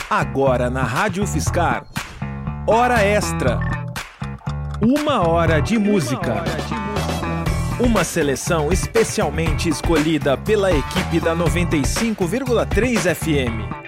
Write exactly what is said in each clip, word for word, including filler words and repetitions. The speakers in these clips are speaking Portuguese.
Agora na Rádio UFSCar, Hora Extra. Uma hora de música. Uma seleção especialmente escolhida pela equipe da noventa e cinco vírgula três F M.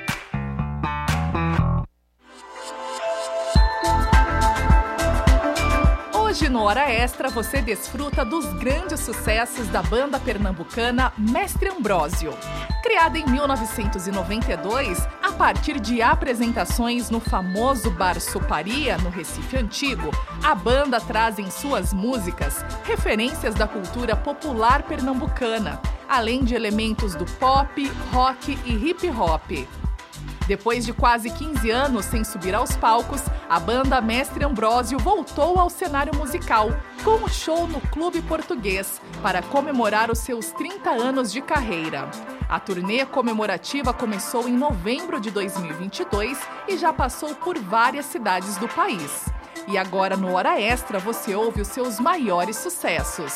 Hoje no Hora Extra você desfruta dos grandes sucessos da banda pernambucana Mestre Ambrósio. Criada em mil novecentos e noventa e dois, a partir de apresentações no famoso Bar Soparia, no Recife Antigo, a banda traz em suas músicas referências da cultura popular pernambucana, além de elementos do pop, rock e hip hop. Depois de quase quinze anos sem subir aos palcos, a banda Mestre Ambrósio voltou ao cenário musical com um show no Clube Português para comemorar os seus trinta anos de carreira. A turnê comemorativa começou em novembro de dois mil e vinte e dois e já passou por várias cidades do país. E agora no Hora Extra você ouve os seus maiores sucessos.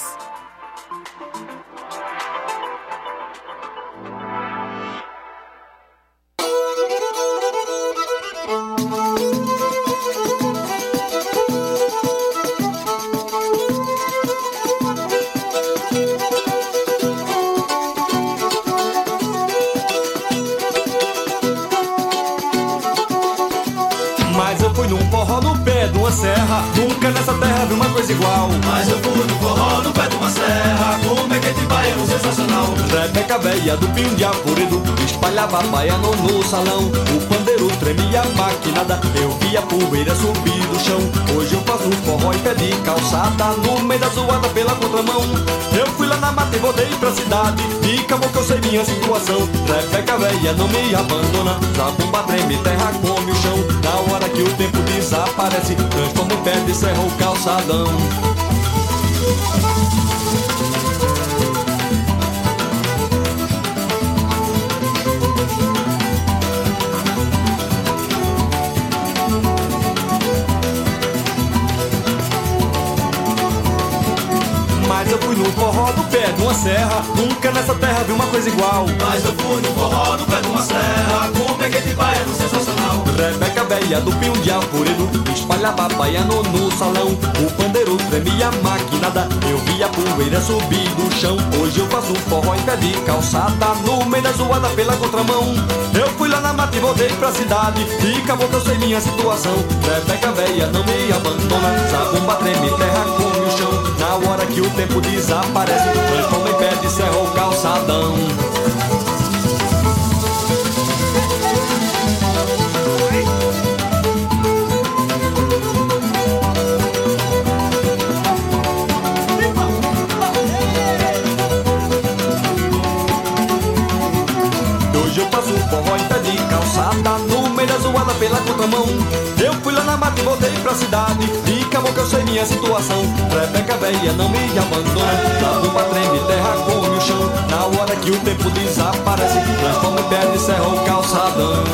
Serra, nunca nessa terra vi uma coisa igual. Mas eu fui no forró no pé de uma serra, com um mequete baiano sensacional. Rebeca véia do pinho de apurido espalhava baiano no salão. O pandeiro tremia maquinada, eu via poeira subir do chão. Hoje eu faço forró em pé de calçada, no meio da zoada pela contramão. Eu fui lá na mata e voltei pra cidade, e acabou que eu sei minha situação. Rebeca véia não me abandona, zabumba treme, terra come o chão. Na hora que o tempo desaparece, transforma em pé de serra o calçadão. Mas eu fui no forró do pé de uma serra, nunca nessa terra vi uma coisa igual. Mas eu fui no forró do pé de uma serra, com um mequete baiano sensacional. Rebeca véia do pinho de apurido espalhava baiano no salão. O pandeiro tremia maquinada, eu via poeira subir do chão. Hoje eu faço forró em pé de calçada, no meio da zoada pela contramão. Eu fui lá na mata e voltei pra cidade, e acabou que eu sei minha situação. Rebeca véia não me abandona, zabumba treme, terra come o chão. Na hora que o tempo desaparece, transforma em pé de serra o calçadão. Hoje eu faço forró em pé de calçada, no meio da zoada pela contramão. Eu fui lá na mata e voltei pra cidade, e acabou que eu sei minha situação. Rebeca véia não me abandona, zabumba treme, terra come o chão. Na hora que o tempo desaparece, transforma em pé de serra o calçadão.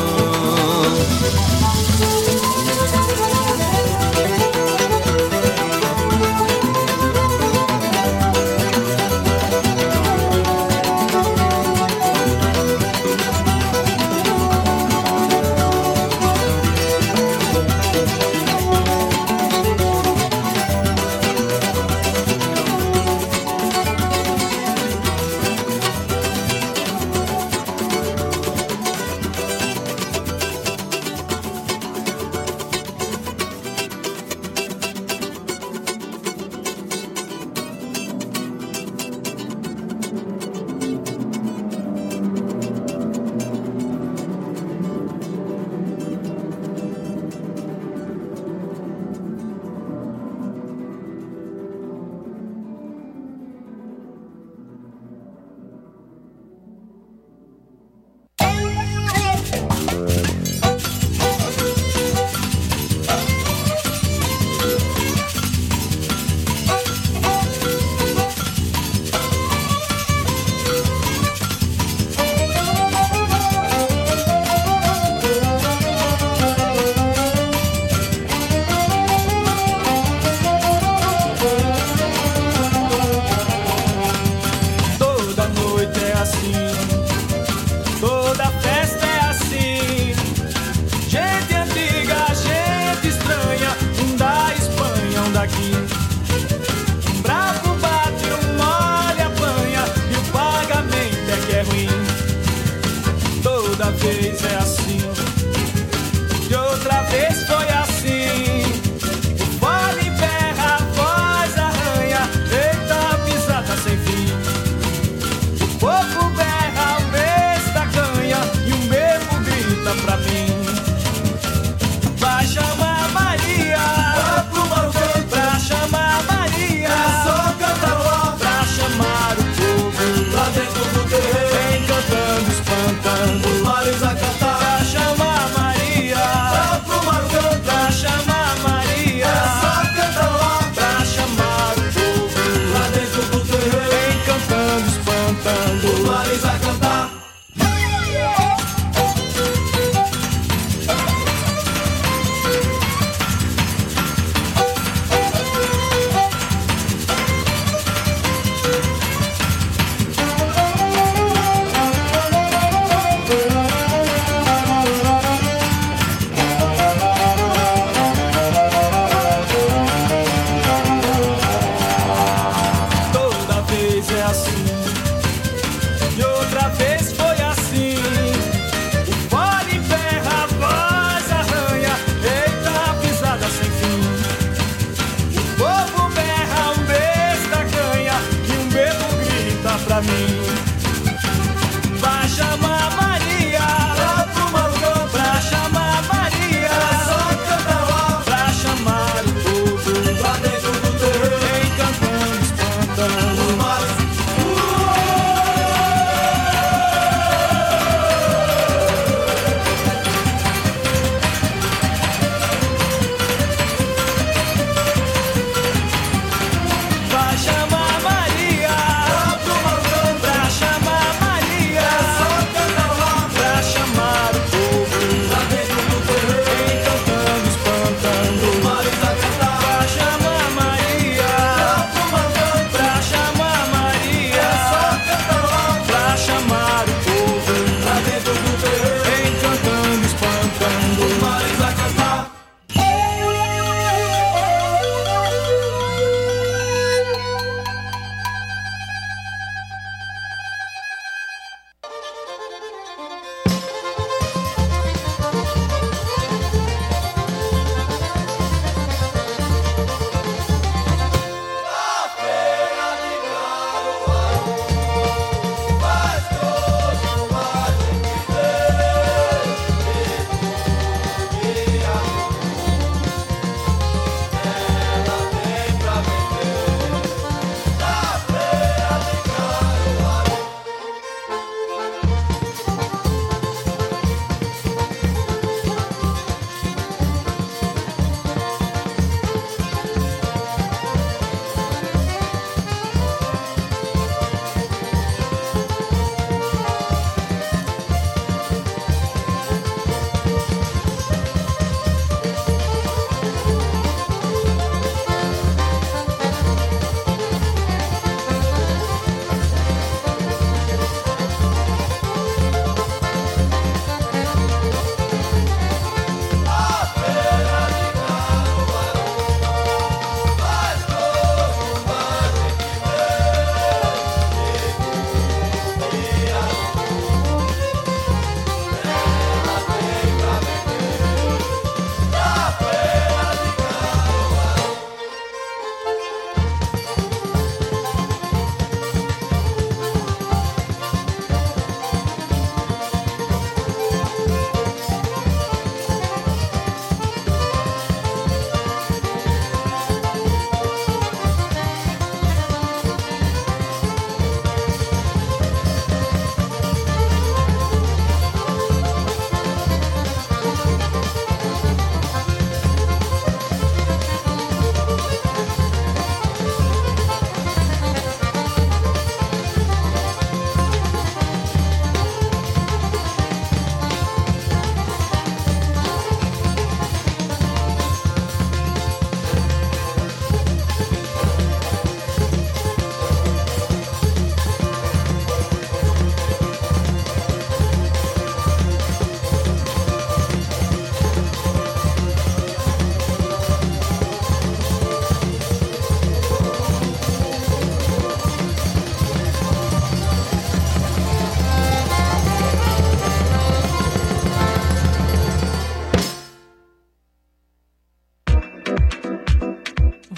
assim, de outra vez foi assim. O fole berra, a voz arranha, eita pisada sem fim. O povo berra, o mês da canha, e o mesmo grita pra mim. Vai chamar Maria, vai pro Marucã, pra chamar Maria, é só cantar ó, pra chamar o povo lá dentro do terreiro, vem cantando, espantando os mares a cantar. Pra chamar Maria, vai pro Marucã, pra chamar Maria, é só cantar ó, pra chamar o povo lá dentro do terreiro, vem cantando, espantando os mares a cantar.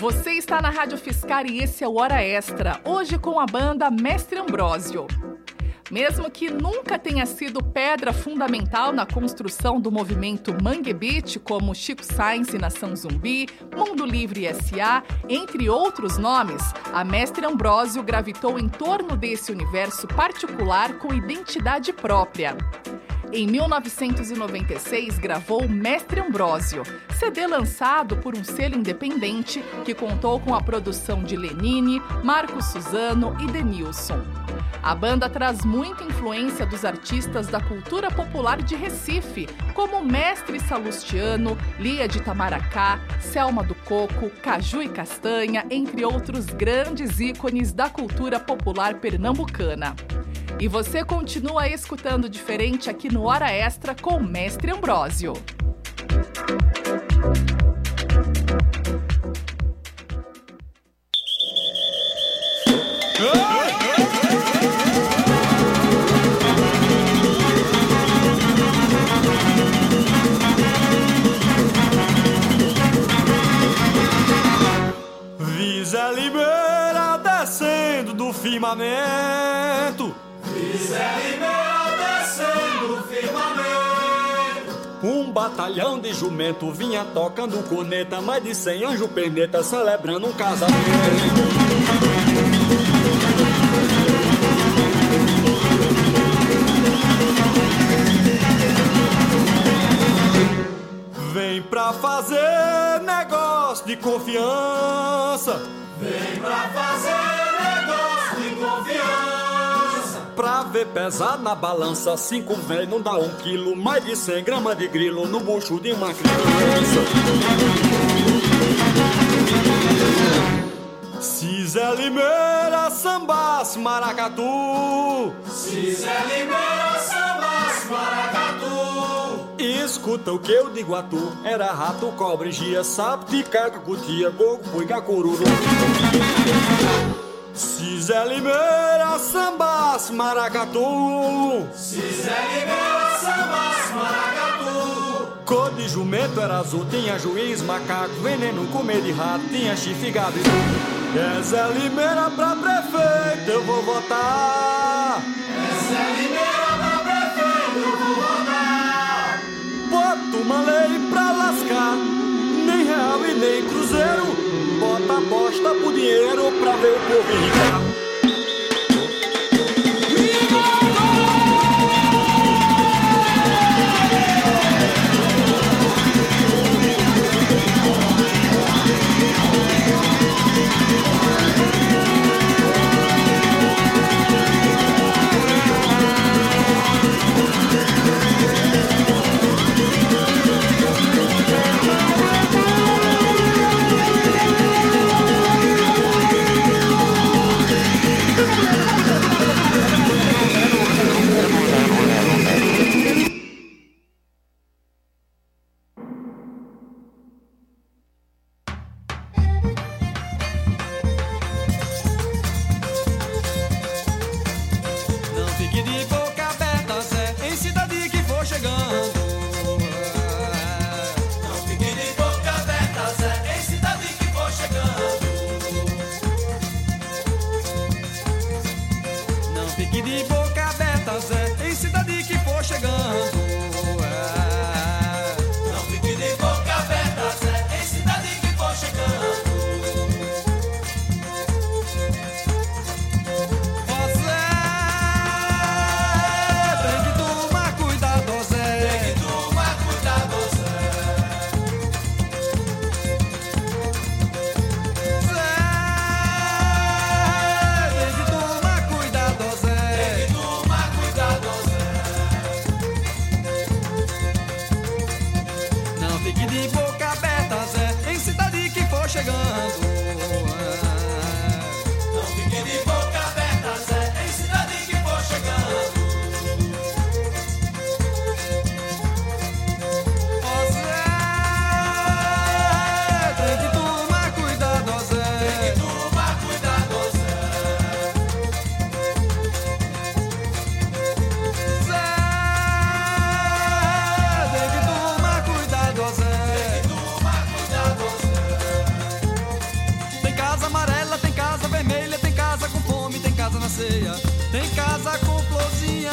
Você está na Rádio Fiscar e esse é o Hora Extra, hoje com a banda Mestre Ambrósio. Mesmo que nunca tenha sido pedra fundamental na construção do movimento Mangue Beat, como Chico Science e Nação Zumbi, Mundo Livre S A, entre outros nomes, a Mestre Ambrósio gravitou em torno desse universo particular com identidade própria. Em mil novecentos e noventa e seis, gravou Mestre Ambrósio, C D lançado por um selo independente que contou com a produção de Lenine, Marcos Suzano e Denilson. A banda traz muita influência dos artistas da cultura popular de Recife, como Mestre Salustiano, Lia de Itamaracá, Selma do Coco, Caju e Castanha, entre outros grandes ícones da cultura popular pernambucana. E você continua escutando Diferente aqui no Hora Extra com o Mestre Ambrósio. Vi Zé Limeira descendo do firmamento. Zé Limeira descendo do firmamento. Um batalhão de jumento vinha tocando corneta, mais de cem anjo perneta celebrando um casamento. Vem pra fazer negócio de confiança. Vem pra fazer negócio de confiança. Pra ver pesar na balança, cinco véi não dá um quilo, mais de cem gramas de grilo no bucho de uma criança. Se Zé Limeira sambasse maracatu, se Zé Limeira sambasse maracatu, escuta o que eu digo a tu, era rato, cobre, gia, sapo, ticaca, cutia, gogo, puiga, cururu. Se Zé Limeira sambasse maracatu, se Zé Limeira sambasse maracatu, cor de jumento era azul, tinha juiz, macaco, veneno, comer de rato, tinha chifre, gado e tudo. É Zé Limeira pra prefeito, eu vou votar. É Zé Limeira pra prefeito, eu vou votar. Bota uma lei pra lascar, nem real e nem cruzeiro. Bota a bosta pro dinheiro pra ver o povo enricar.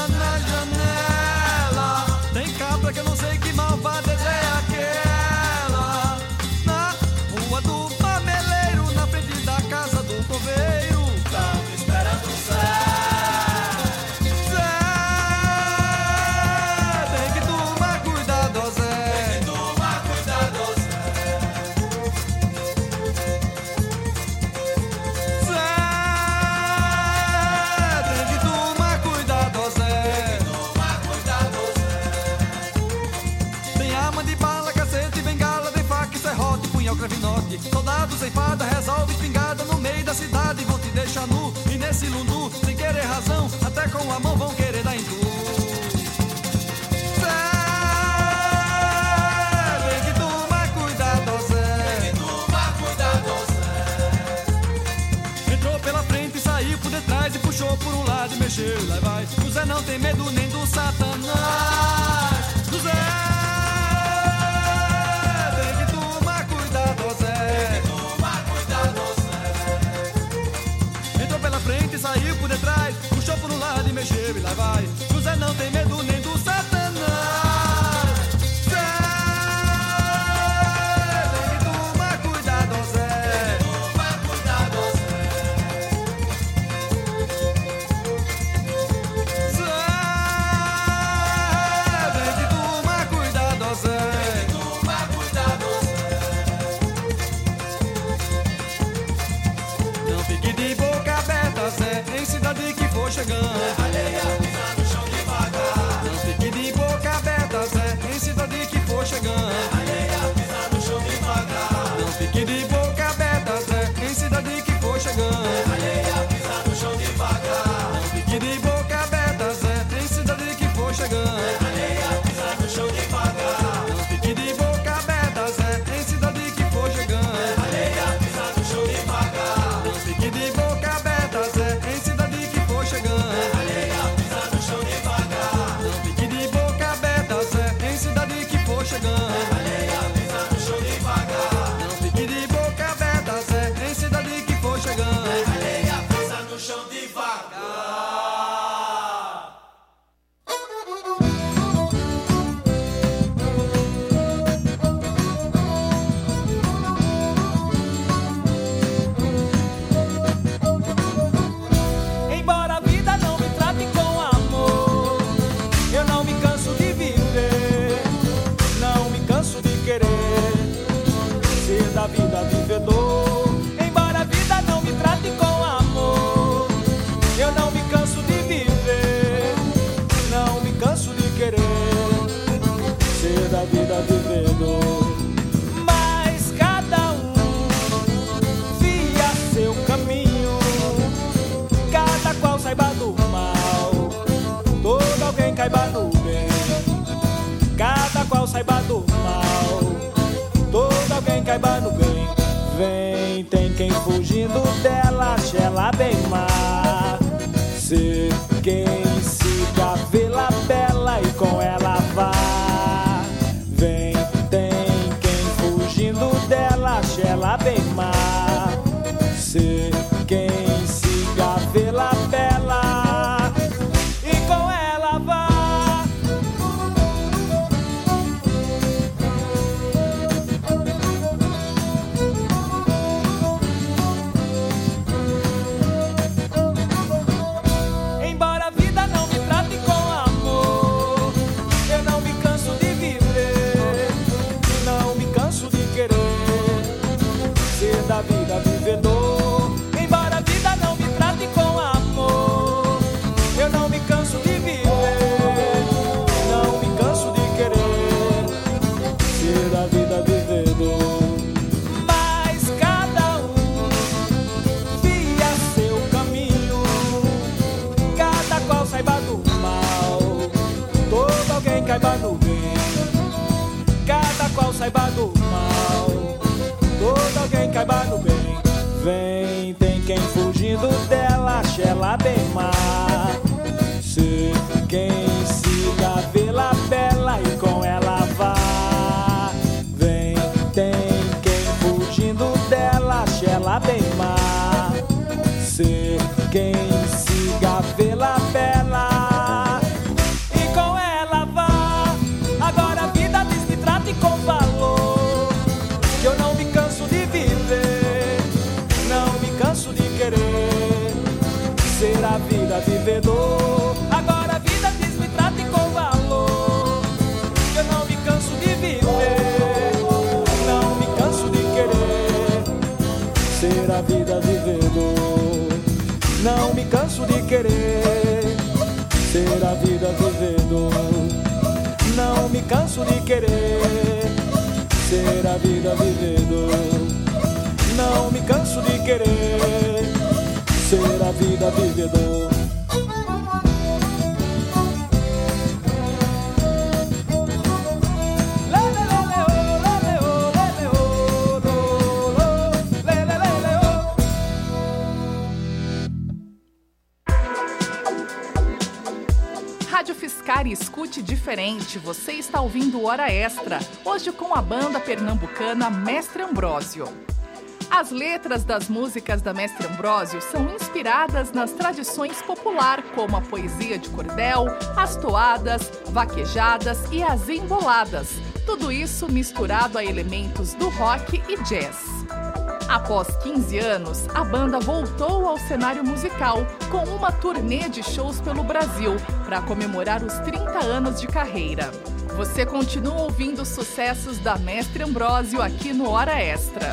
na janela. Tem cabra que eu não sei que malvadeza é aquela. Na rua do Mameleiro, na frente da casa do coveiro, tamo esperando o Zé. Zé, tem que tomar cuidado, ó Zé. Tem que tomar cuidado, ó Zé. Zé, tem que tomar cuidado, ó Zé. Tem que tomar cuidado, ó Zé. Tem arma de bala, cacete, bengala, tem faca, serrote, punhal, cravinote. Soldados sem farda, resolve espingarda no meio da cidade. Vão te deixar nu e nesse lundu, sem querer razão, até com a mão vão querer dar em tu. Zé, tem que tomar cuidado, ó Zé. Tem que tomar cuidado, ó Zé. Entrou pela frente, saiu por detrás e puxou por um lado e mexeu, lá vai. O Zé não tem medo nem do Satanás. Do Zé, tem que tomar cuidado, ó Zé. Tomar cuidado, ó Zé. Entrou pela frente, saiu por detrás, puxou por um lado e mexeu e lá vai. O Zé não tem medo nem do Satanás. Zé, tem que tomar cuidado, ó Zé. Tomar cuidado, ó Zé. Zé, tem que tomar cuidado, ó Zé. Tomar cuidado, ó Zé. Não fique de boca aberta, Zé, em cidade que for chegando. Alheia, pisa no chão devagar. Não fique de boca aberta, Zé, em cidade que for chegando. Alheia, pisa no chão devagar. Não fique de boca aberta, Zé, em cidade que for chegando. Alheia, pisa no chão devagar. Não fique de boca aberta, Zé, em cidade que for chegando. Alheia, pisa no chão devagar. Não fique de boca aberta, Zé, em cidade que for chegando. Alheia, pisa no chão devagar. Não fique de boca aberta, Zé, em cidade que for chegando. Alheia, pisa no chão devagar. Não fique de boca aberta, Zé, em cidade que for chegando. Alheia, pisa no chão devagar. Não fique de boca aberta, Zé, em cidade que for chegando. Alheia, pisa no chão devagar. Embora a vida não me trate com amor, eu não me canso de viver, não me canso de querer ser da vida vivedor. Embora a vida não me trate com amor, eu não me canso de viver, não me canso de querer ser da vida vivedor. Mas cada um via seu caminho, cada qual saiba do mal, todo alguém caiba no bem. Cada qual saiba do mal, todo alguém caiba no bem. Vem, tem quem fugindo dela, acha ela bem má. Ser quem siga, vê-la bela e com ela vá. Vem, tem quem fugindo dela, acha ela bem má. Ser quem siga, vê-la bela e com ela vá. Embora a vida não me trate com amor, eu não me canso de viver, não me canso de querer ser da vida vivedor. Embora a vida não me trate com amor, eu não me canso de viver, não me canso de querer ser da vida vivedor. Mas cada um via seu caminho, cada qual saiba do mal, todo alguém caiba no bem. Cada qual saiba do mal, todo alguém caiba no bem. Vem, tem quem fugindo dela, acha ela bem má. Ser quem siga, vê-la bela e com ela vá. Vem, tem quem fugindo dela, acha ela bem má. Ser quem siga, vê-la bela vida vivedor. Agora a vida diz, me trate com valor. Eu não me canso de viver, não me canso de querer ser a vida vivedor. Não me canso de querer ser a vida vivedor. Não me canso de querer ser a vida vivedor. Não me canso de querer ser a vida vivedor. Rádio Fiscar e escute diferente. Você está ouvindo Hora Extra, hoje com a banda pernambucana Mestre Ambrósio. As letras das músicas da Mestre Ambrósio são inspiradas nas tradições populares, como a poesia de cordel, as toadas, vaquejadas e as emboladas. Tudo isso misturado a elementos do rock e jazz. Após quinze anos, a banda voltou ao cenário musical com uma turnê de shows pelo Brasil para comemorar os trinta anos de carreira. Você continua ouvindo os sucessos da Mestre Ambrósio aqui no Hora Extra.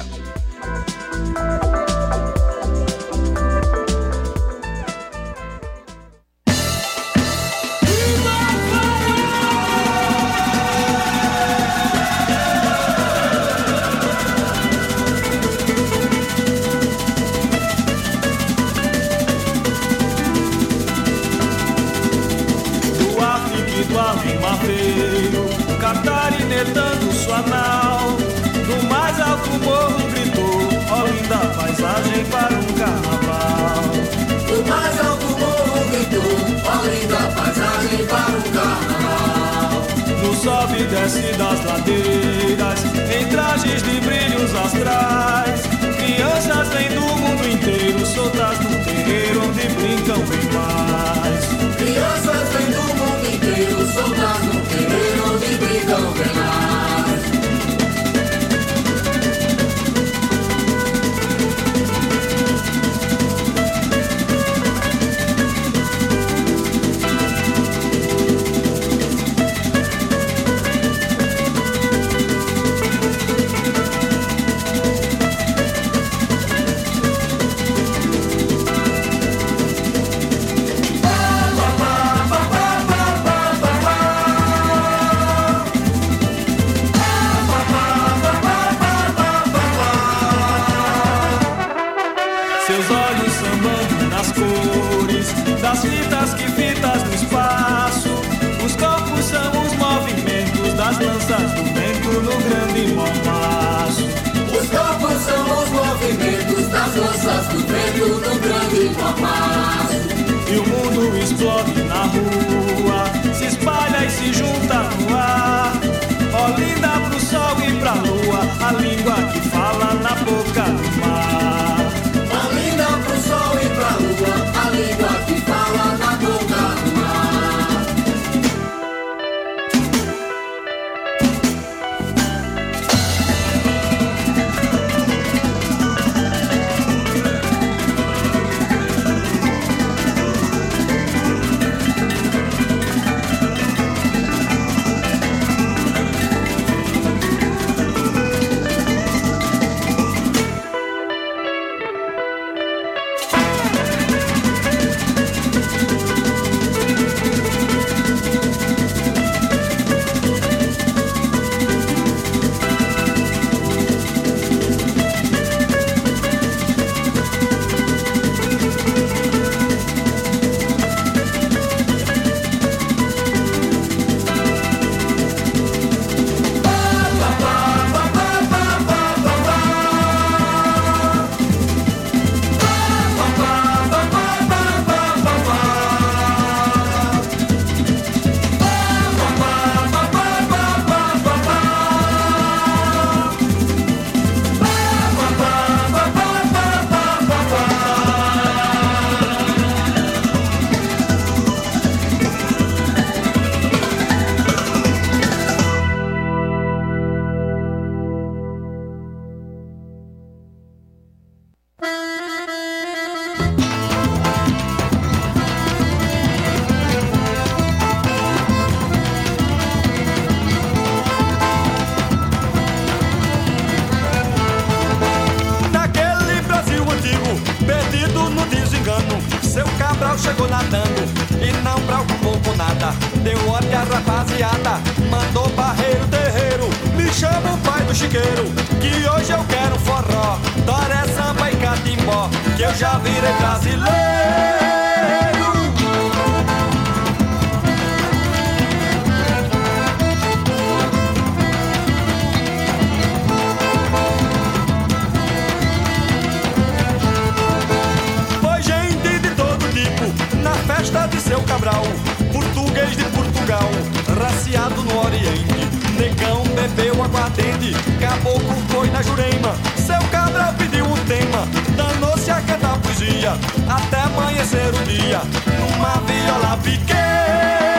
Catarinetando sua nau, no mais alto morro gritou, ó linda paisagem para um carnaval. No mais alto morro gritou, ó linda paisagem para um carnaval. No sobe e desce das ladeiras, em trajes de brilhos astrais, crianças vêm do mundo inteiro, soltas no terreiro onde brincam bem mais. Crianças vêm do mundo inteiro, soltas no terreiro onde brincam bem mais. Das fitas que fitas no espaço, os corpos são os movimentos das lanças do vento no grande mormaço. Os corpos são os movimentos das lanças do vento no grande mormaço. E o mundo explode na rua, se espalha e se junta no ar. Ó linda pro sol e pra lua, a língua que fala na boca do mar. Ó linda pro sol e pra lua, a língua que fala na boca do mar. foi nadando e não preocupou com nada. Deu ordem à rapaziada, mandou barreiro terreiro. Me chama o pai do chiqueiro, que hoje eu quero forró, toré, samba e catimbó, que eu já virei brasileiro. Festa de seu Cabral, português de Portugal, raciado no Oriente. Negão bebeu aguardente, caboclo foi na Jurema. Seu Cabral pediu um tema, danou-se a cantar poesia, até amanhecer o dia, numa viola pequena.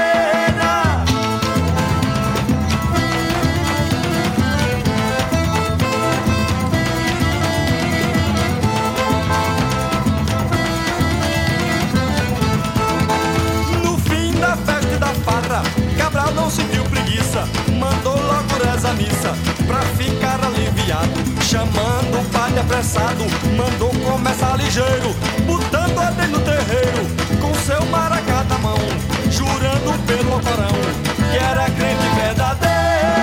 Cabral não sentiu preguiça, mandou logo reza a missa, pra ficar aliviado. Chamando o padre apressado, mandou começar ligeiro, botando ordem no terreiro, com seu maracá na mão, jurando pelo Alcorão, que era crente verdadeiro.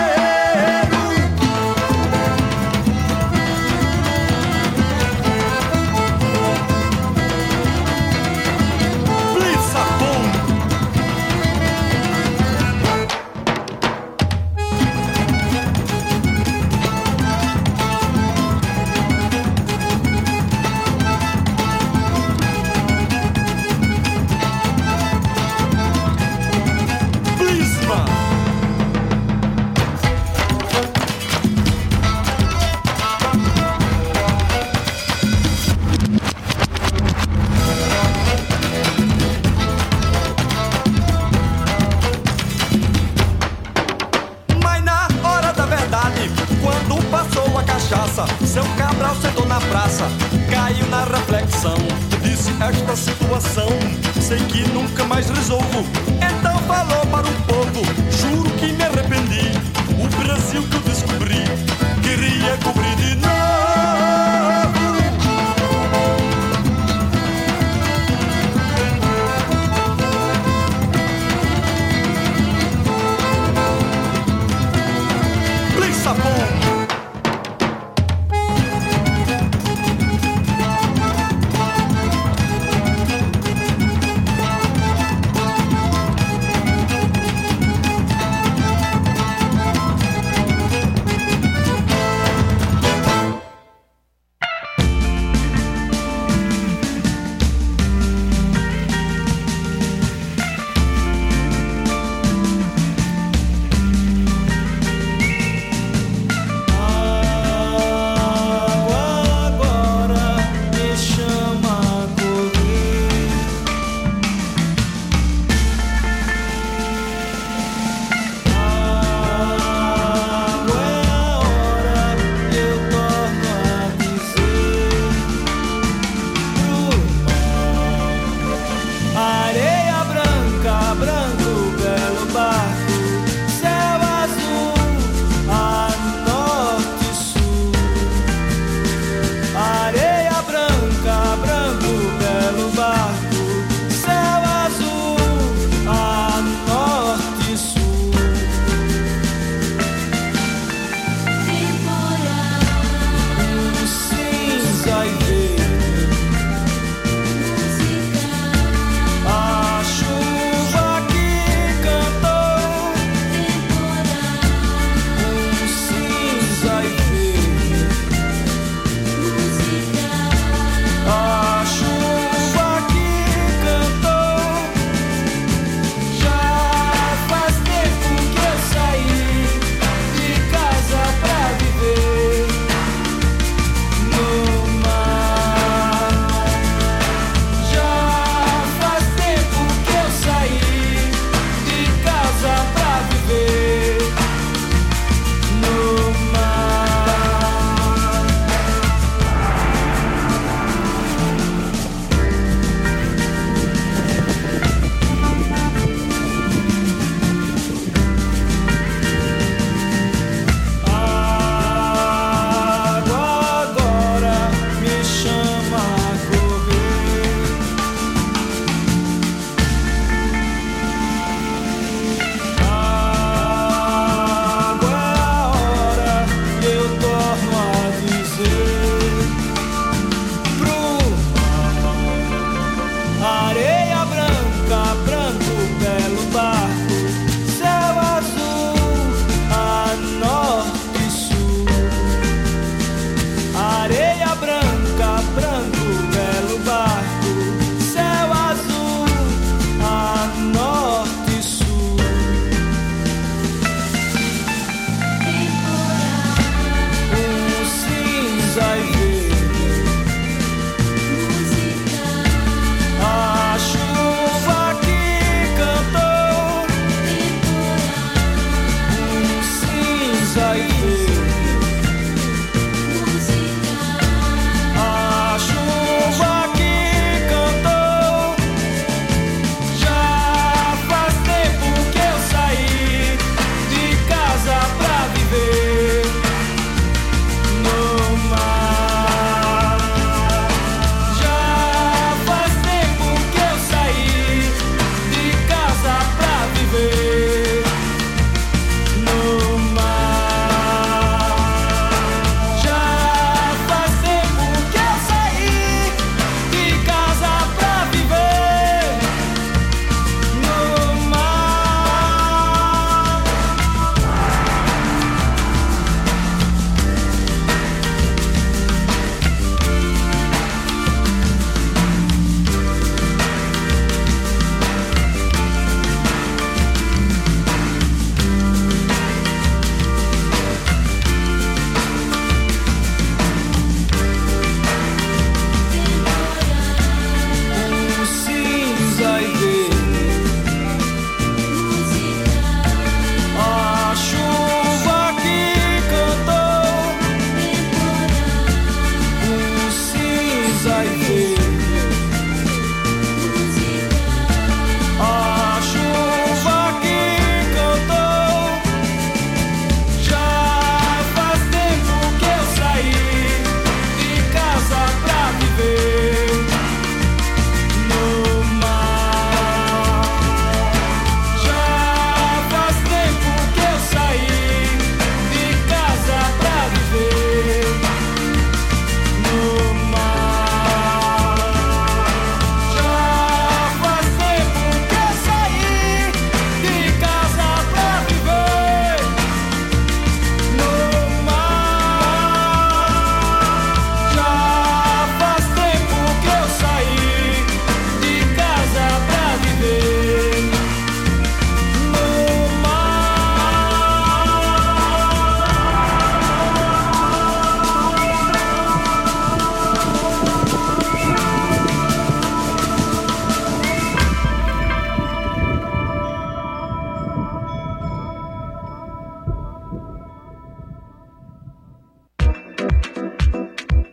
Seu Cabral sentou na praça, caiu na reflexão, disse: esta situação sei que nunca mais resolvo. Então falou para o povo: juro que me arrependi. O Brasil que eu descobri queria cobrir de novo. Lissabon.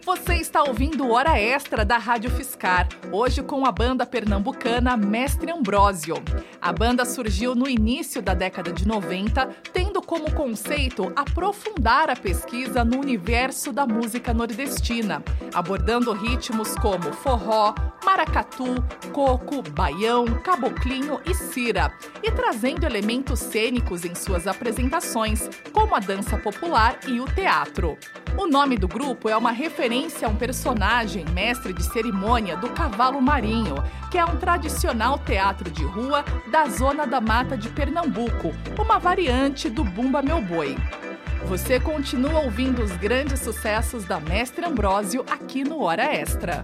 Você está ouvindo Hora Extra da Rádio Fiscar, hoje com a banda pernambucana Mestre Ambrósio. A banda surgiu no início da década de noventa, tendo como conceito aprofundar a pesquisa no universo da música nordestina, abordando ritmos como forró, maracatu, coco, baião, caboclinho e cira, e trazendo elementos cênicos em suas apresentações, como a dança popular e o teatro. O nome do grupo é uma referência a um personagem, mestre de cerimônia do cavalo marinho, que é um tradicional teatro de rua da Zona da Mata de Pernambuco, uma variante do Bumba Meu Boi. Você continua ouvindo os grandes sucessos da Mestre Ambrósio aqui no Hora Extra.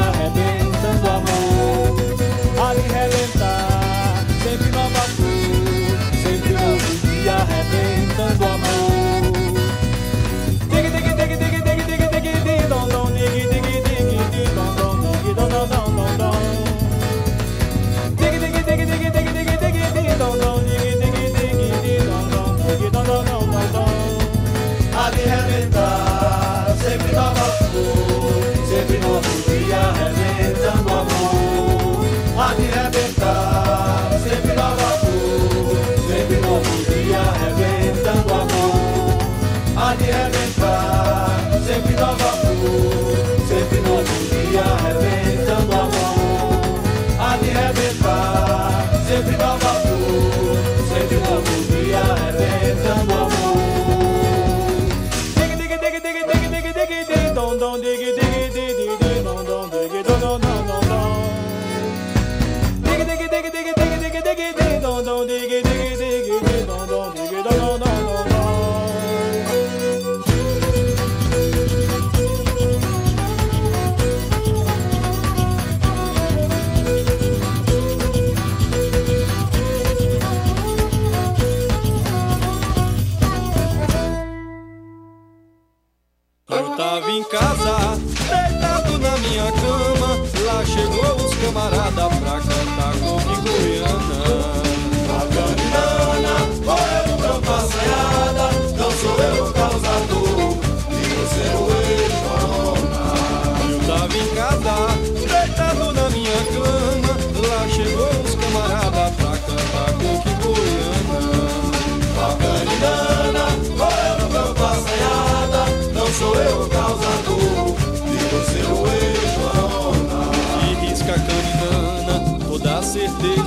Sempre nova flor,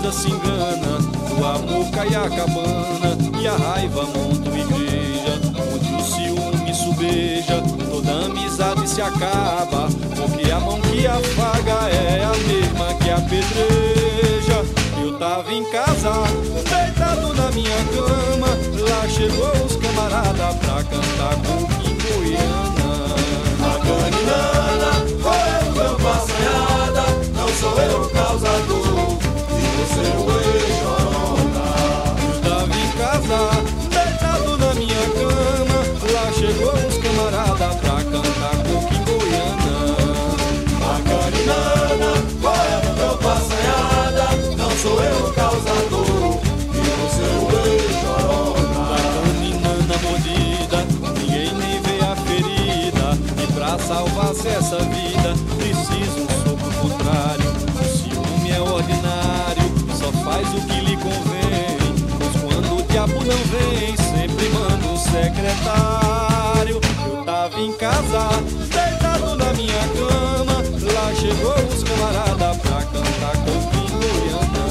natureza se engana, o amor cai a cabana e a raiva monta uma igreja, onde o ciúme subeja, toda amizade se acaba, porque a mão que afaga é a mesma que apedreja. Eu tava em casa, deitado na minha cama, lá chegou os camarada pra cantar coquinho goiana. A caninana, foi o campo assanhada, não sou eu o causador, e você o ex-chorona. Eu tava em casa, deitado na minha cama, lá chegou os camarada pra cantar coquinho goiana. A caninana, foi o campo assanhada, não sou eu o causador, e você o ex-chorona. A caninana mordida, ninguém nem vê a ferida, e pra salvar-se essa vida, precisa um sopro contrário. O ciúme é ordinário, só faz o que lhe convém, pois quando o diabo não vem, sempre manda o secretário. Eu tava em casa, deitado na minha cama, lá chegou os camarada pra cantar coquinho goiana.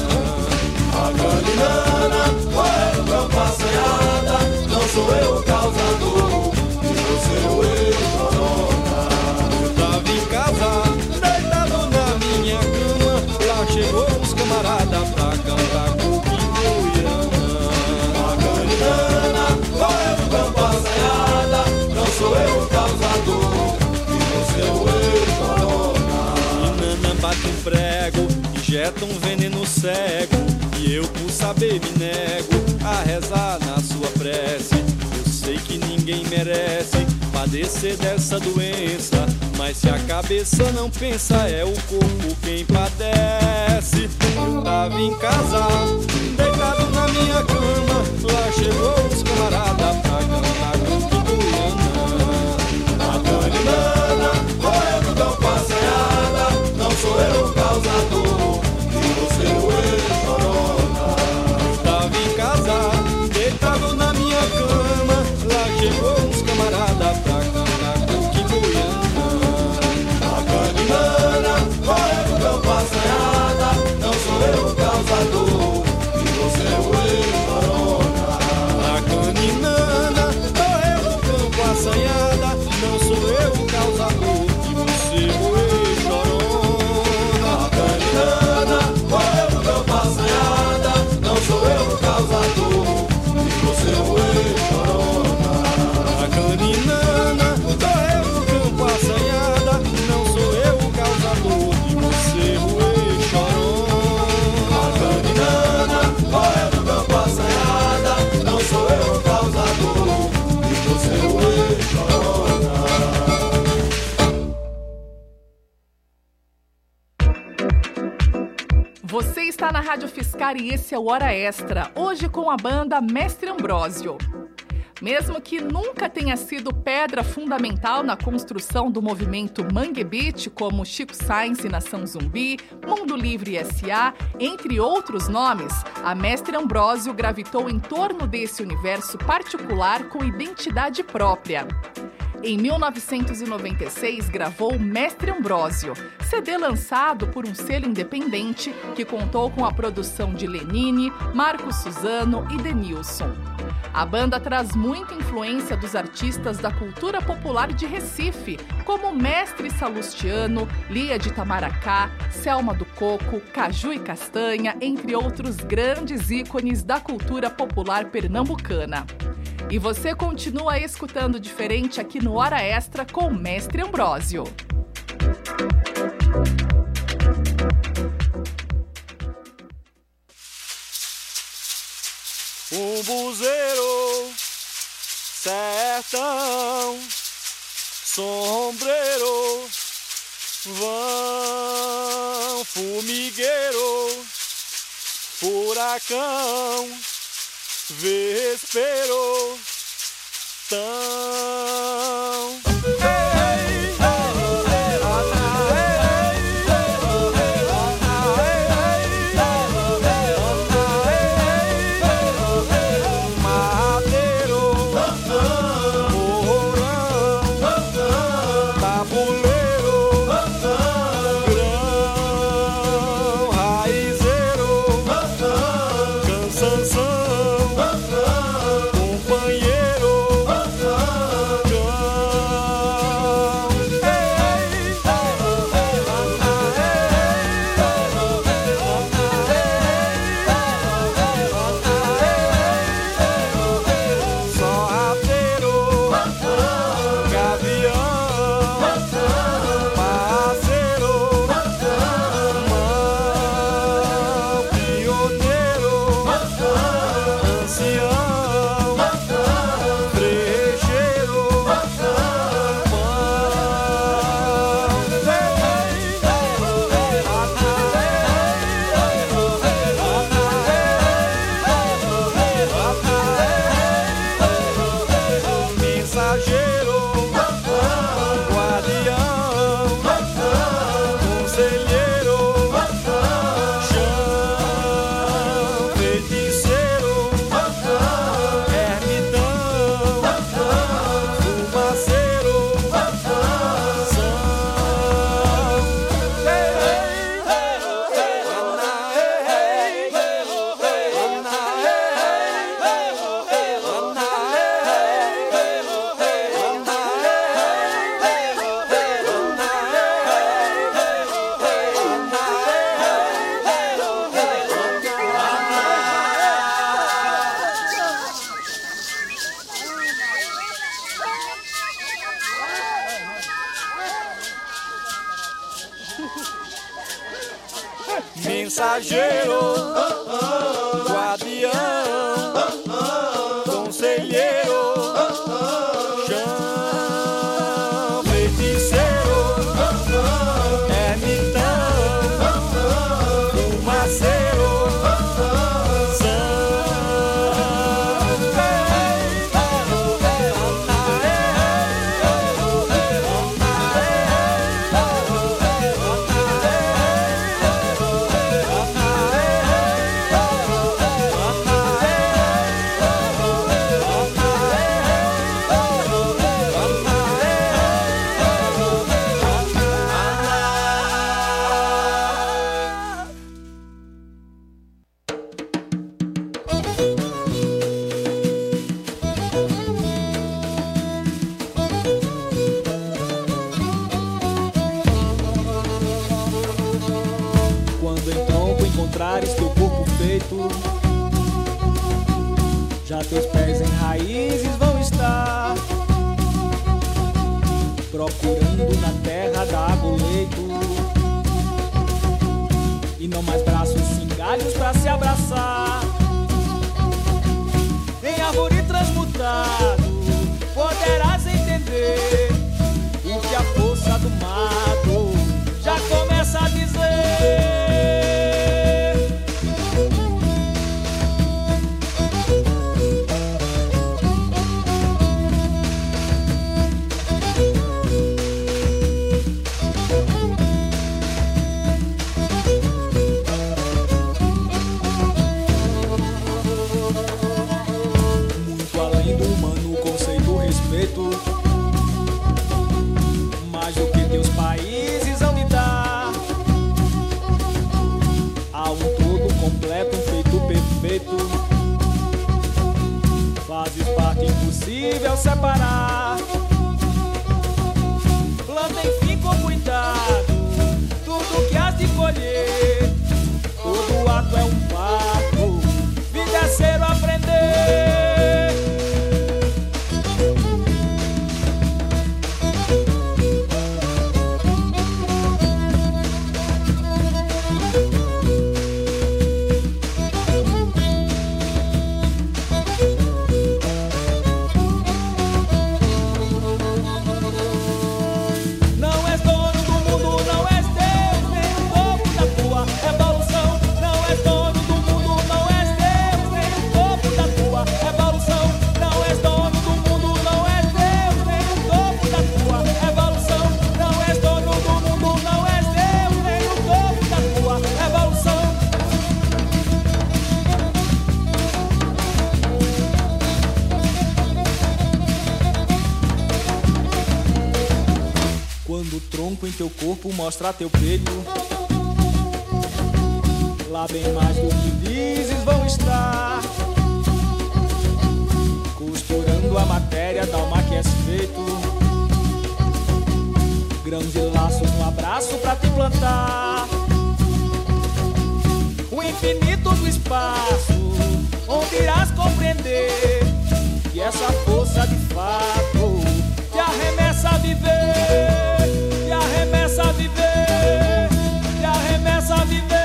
A caninana, foi o campo assanhada, não sou eu o causador, e você o ex-chorona. Eu tava em casa, deitado na minha cama, lá chegou os camarada pra cantar coquinho goiana. A caninana, foi o campo assanhada, não sou eu o causador, e você o ex-chorona. E Nana bate um prego, injeta um veneno cego, e eu por saber me nego a rezar na sua prece. Eu sei que ninguém merece padecer dessa doença, mas se a cabeça não pensa, é o corpo quem padece. Eu tava em casa, deitado na minha cama, lá chegou os camarada pra cantar coquinho goiana. A caninana, foi o campo assanhada, não sou eu o causador, e você o ex-chorona. Eu tava em casa, deitado na minha cama, lá chegou uns camarada pra cantar coquinho goiana. A caninana, foi o campo assanhada, não sou eu o causador, e você o ex-chorona. A caninana, correu no campo assanhada, não sou eu o causador, e você o ex-chorona. A caninana, foi o campo assanhada, não sou eu o causador, e você o ex-chorona. A caninana, correu no campo assanhada, não sou eu o causador, e você o ex-chorona. A caninana, foi no campo assanhada, não sou eu o causador, e você o ex-chorona. Você está na Rádio Fiscar e esse é o Hora Extra, hoje com a banda Mestre Ambrósio. Mesmo que nunca tenha sido pedra fundamental na construção do movimento Mangue Beat, como Chico Sainz e Nação Zumbi, Mundo Livre S A, entre outros nomes, a Mestre Ambrósio gravitou em torno desse universo particular com identidade própria. Em mil novecentos e noventa e seis, gravou Mestre Ambrósio, C D lançado por um selo independente que contou com a produção de Lenine, Marcos Suzano e Denilson. A banda traz muita influência dos artistas da cultura popular de Recife, como Mestre Salustiano, Lia de Itamaracá, Selma do Coco, Caju e Castanha, entre outros grandes ícones da cultura popular pernambucana. E você continua escutando diferente aqui no Hora Extra com o Mestre Ambrósio. Um buzeiro, sertão, sombreiro, vão, formigueiro, furacão, vespero, tão. Sansão, companheiro, mensageiro, guardião, conselheiro, chão, feiticeiro, ermitão, fumaceiro, teu corpo feito, já teus pés em raízes vão estar, procurando na terra da água o leito, e não mais braços sem galhos pra se abraçar. Em árvore transmutado poderás entender o que a força do mato já começa a dizer. Mais do que teus países hão me dar, há um todo completo, um feito perfeito, fazes parte impossível separar. Planta enfim com cuidado tudo que has de colher, todo ato é um parto, vida é ser o aprender. Quando o tronco em teu corpo mostra teu peito, lá bem mais do que dizes vão estar, levantar o infinito do espaço, onde irás compreender que essa força de fato te arremessa a viver, te arremessa a viver, te arremessa a viver.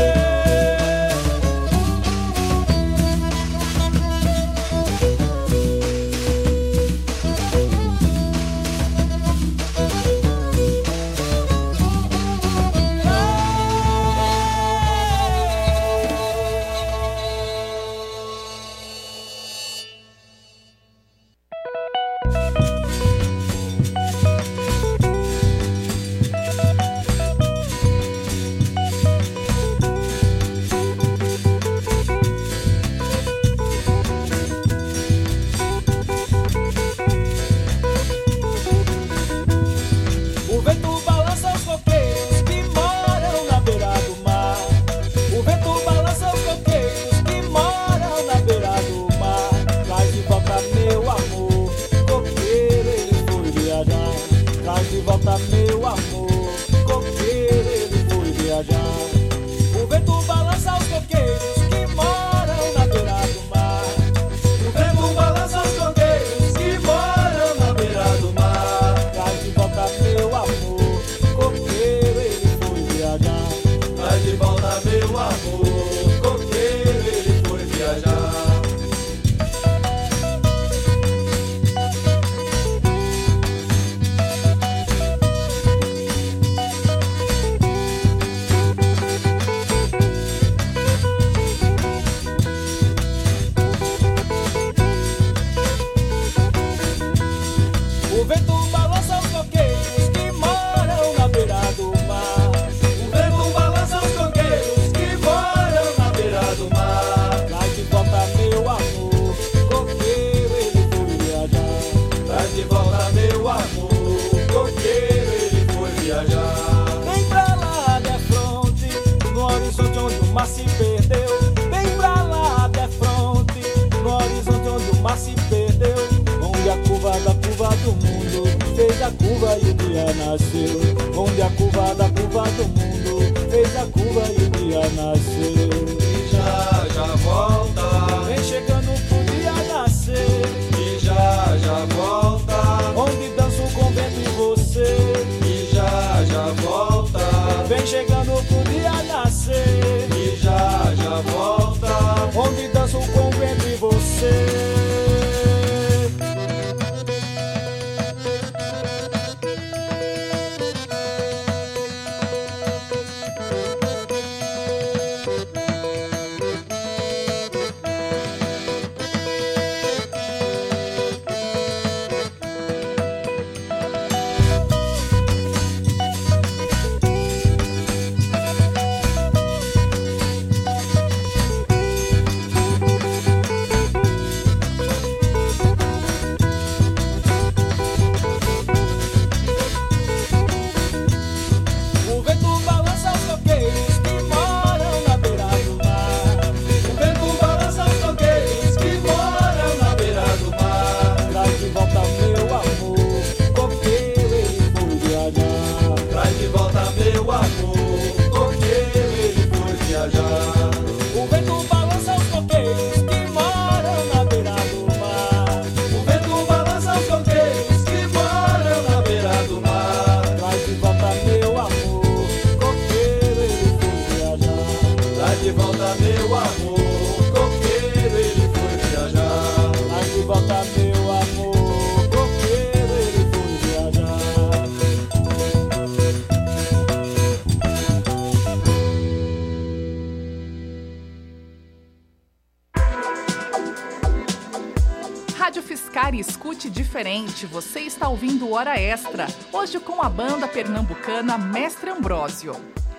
Escute diferente, você está ouvindo Hora Extra, hoje com a banda pernambucana Mestre Ambrósio.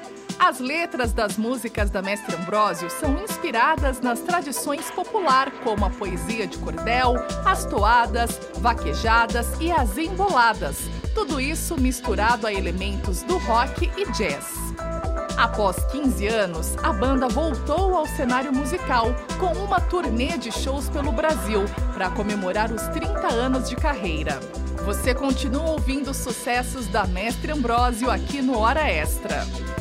As letras das músicas da Mestre Ambrósio são inspiradas nas tradições populares, como a poesia de cordel, as toadas, vaquejadas e as emboladas. Tudo isso misturado a elementos do rock e jazz. Após quinze anos, a banda voltou ao cenário musical com uma turnê de shows pelo Brasil para comemorar os trinta anos de carreira. Você continua ouvindo os sucessos da Mestre Ambrósio aqui no Hora Extra.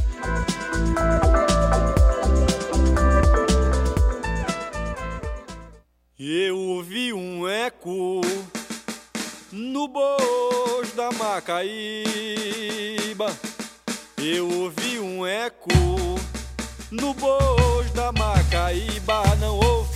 Eu ouvi um eco no Bos da Macaíba. Eu ouvi um eco no Bos da Macaíba. Não ouvi